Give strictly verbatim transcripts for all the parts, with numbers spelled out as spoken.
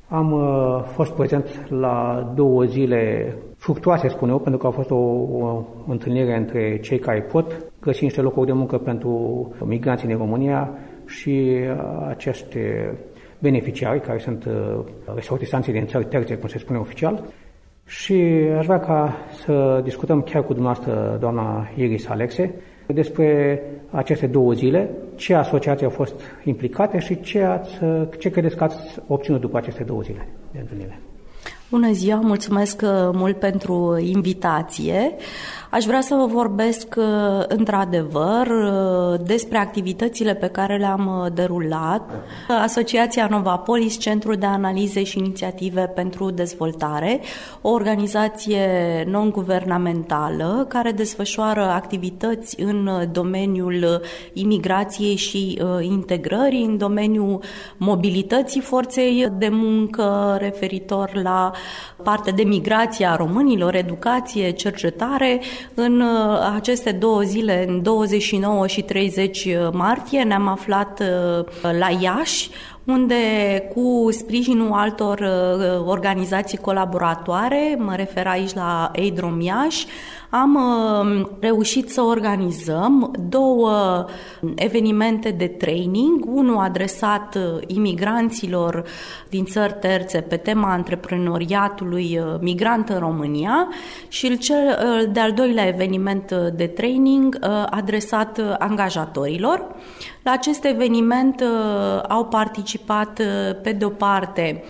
Am uh, fost prezent la două zile fructuoase, spun eu, pentru că a fost o, o întâlnire între cei care pot găsi niște locuri de muncă pentru migranții din România și uh, acești beneficiari, care sunt uh, resortisanții din țări terțe, cum se spune oficial. Și aș vrea ca să discutăm chiar cu dumneavoastră, doamna Iris Alexe, despre aceste două zile, ce asociații au fost implicate și ce, ați, ce credeți că ați obținut după aceste două zile de întâlnire. Bună ziua, mulțumesc mult pentru invitație. Aș vrea să vă vorbesc într-adevăr despre activitățile pe care le-am derulat. Asociația Novapolis, Centru de Analize și Inițiative pentru Dezvoltare, o organizație non-guvernamentală care desfășoară activități în domeniul imigrației și integrării, în domeniul mobilității forței de muncă, referitor la partea de migrație a românilor, educație, cercetare. În aceste două zile, în douăzeci și nouă și treizeci martie, ne-am aflat la Iași, unde cu sprijinul altor organizații colaboratoare, mă refer aici la Aidrom Iași, am reușit să organizăm două evenimente de training, unul adresat imigranților din țări terțe pe tema antreprenoriatului migrant în România și cel de-al doilea eveniment de training adresat angajatorilor. La acest eveniment au participat pe de o parte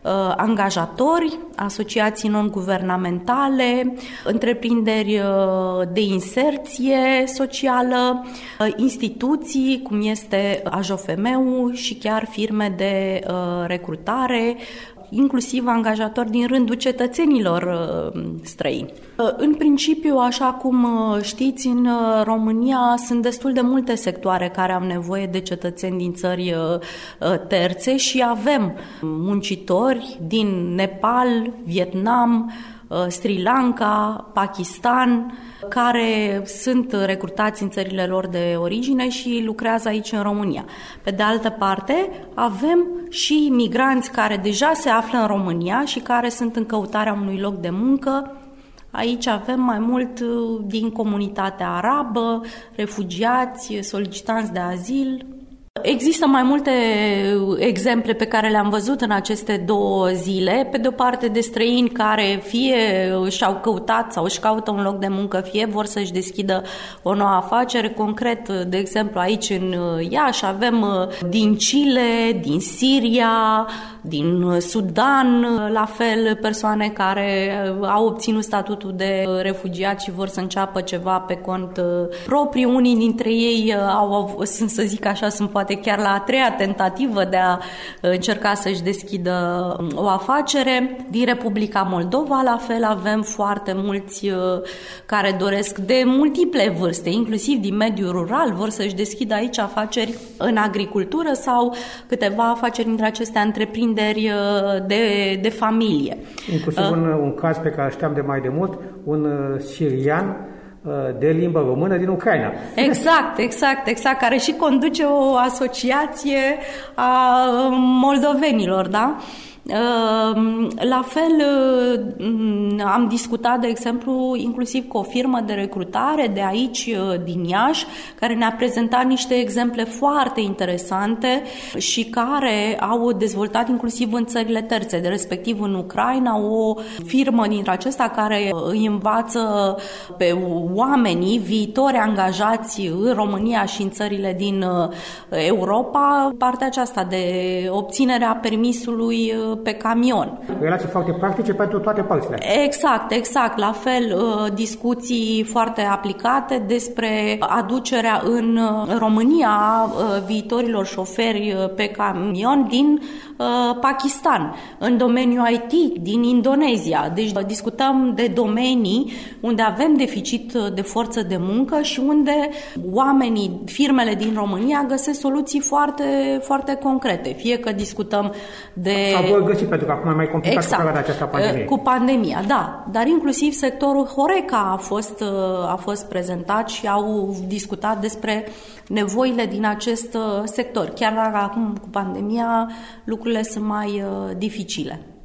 angajatori, asociații non-guvernamentale, întreprinderi de inserție socială, instituții cum este A J F M-ul și chiar firme de recrutare, inclusiv angajatori din rândul cetățenilor străini. În principiu, așa cum știți, în România sunt destul de multe sectoare care au nevoie de cetățeni din țări terțe și avem muncitori din Nepal, Vietnam, Sri Lanka, Pakistan, care sunt recrutați în țările lor de origine și lucrează aici în România. Pe de altă parte, avem și migranți care deja se află în România și care sunt în căutarea unui loc de muncă. Aici avem mai mult din comunitatea arabă, refugiați, solicitanți de azil. Există mai multe exemple pe care le-am văzut în aceste două zile, pe de o parte de străini care fie și-au căutat sau își caută un loc de muncă, fie vor să-și deschidă o nouă afacere. Concret, de exemplu, aici în Iași avem din Chile, din Siria, din Sudan, la fel persoane care au obținut statutul de refugiat și vor să înceapă ceva pe cont propriu. Unii dintre ei au, sunt, să zic așa, sunt poate chiar la a treia tentativă de a încerca să-și deschidă o afacere. Din Republica Moldova, la fel, avem foarte mulți care doresc de multiple vârste, inclusiv din mediul rural, vor să-și deschidă aici afaceri în agricultură sau câteva afaceri dintre acestea întreprinderi de, de familie. Inclusiv uh. un, un caz pe care știam de mai de mult, un sirian de limbă română din Ucraina. Exact, exact, exact, care și conduce o asociație a moldovenilor, da? La fel, am discutat, de exemplu, inclusiv cu o firmă de recrutare de aici, din Iași, care ne-a prezentat niște exemple foarte interesante și care au dezvoltat inclusiv în țările terțe, de respectiv în Ucraina, o firmă dintre acestea care îi învață pe oamenii viitori angajați în România și în țările din Europa, partea aceasta de obținerea permisului pe camion. Relații foarte practice pentru toate părțile. Exact, exact. La fel, discuții foarte aplicate despre aducerea în România a viitorilor șoferi pe camion din Pakistan, în domeniul I T din Indonezia. Deci discutăm de domenii unde avem deficit de forță de muncă și unde oamenii, firmele din România găsesc soluții foarte, foarte concrete. Fie că discutăm de vor găsi, pentru că acum e mai complicat exact, cu această pandemie. Cu pandemia, da. Dar inclusiv sectorul Horeca a fost, a fost prezentat și au discutat despre nevoile din acest sector. Chiar dacă acum cu pandemia lucrurile sunt mai dificile.